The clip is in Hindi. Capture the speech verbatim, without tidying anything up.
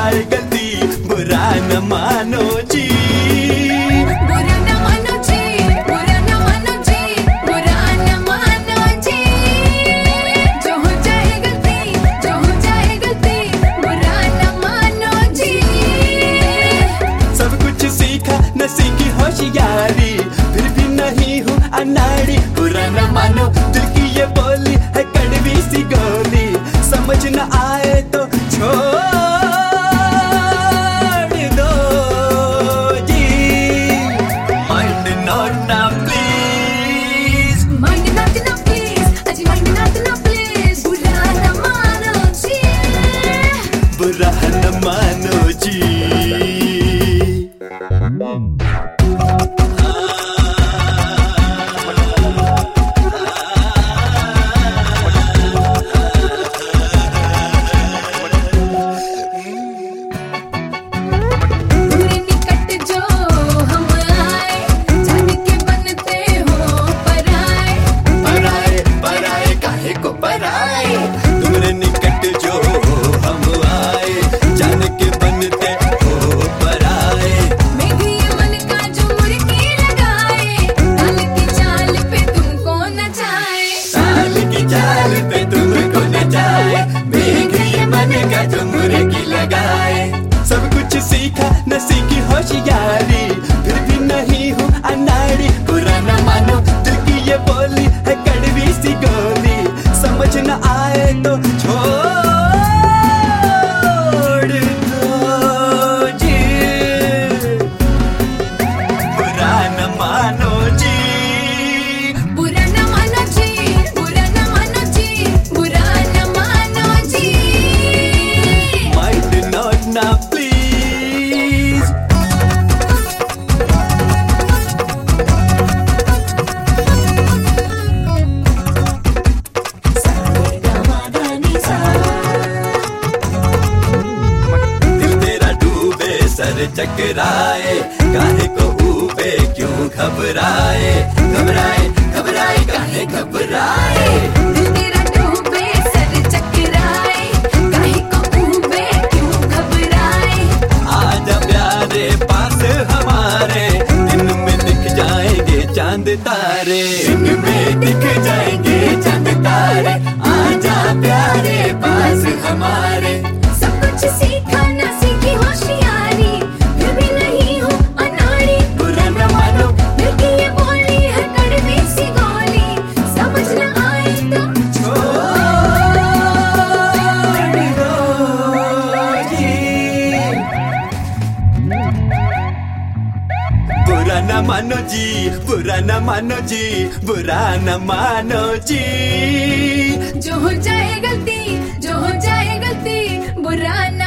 जाए गलती बुरा न मानो जी। बुरा न मानो जी, बुरा न मानो जी, बुरा न मानो जी। जो हो जाए गलती, जो हो जाए गलती, बुरा न मानो जी। सब कुछ सीखा न सीखी होशियारी, फिर भी नहीं हूँ अनाड़ी। बुरा न मानो दिल की ये बोली है कड़वी सी गोली, समझ न आए तो छोड़ दो जी। माइंड नॉट ना प्लीज, माइंड नॉट ना प्लीज, अजी माइंड नॉट ना प्लीज। बुरा न मानो जी, बुरा न मानो जी। तुम्हारे निकट जो हम आए, जान के बनते हो पराए। मेघी मन का जो मुर्गी लगाए, ताल की चाल पे तुमको नचाए। ताल की चाल पे तुमको नचाए, मेघी मन का जो मुर्गी लगाए। सब कुछ सीखा न सीखी होशियारी, फिर भी नहीं हूँ अनाड़ी। बुरा न मानो दिल की ये बोली है कड़वी सी गोली, समझ न आए तो छोड़ दो जी। बुरा न मानो जी, बुरा न मानो जी, बुरा न मानो जी, बुरा न मानो जी। माइंड नॉट ना प्लीज। सर चकराए, काहे को ऊबे क्यों घबराए। घबराए घबराए काहे घबराए। दिल तेरा डूबे सर चकराए, काहे को ऊबे क्यों घबराए। आजा प्यारे पास हमारे, दिन में दिख जाएंगे चांद तारे। दिन में दिख जाएंगे चांद तारे, आजा प्यारे पास हमारे। सब कुछ सीखा न सीखी होशियारी, फिर भी नहीं हूँ अनाड़ी। बुरा न मानो दिल की ये बोली है कड़वी सी गोली, समझ न आए तो छोड़ दो जी। बुरा न मानो जी, बुरा न मानो जी, बुरा न मानो जी। जो हो जाए गलती, जो हो जाए गलती, बुरा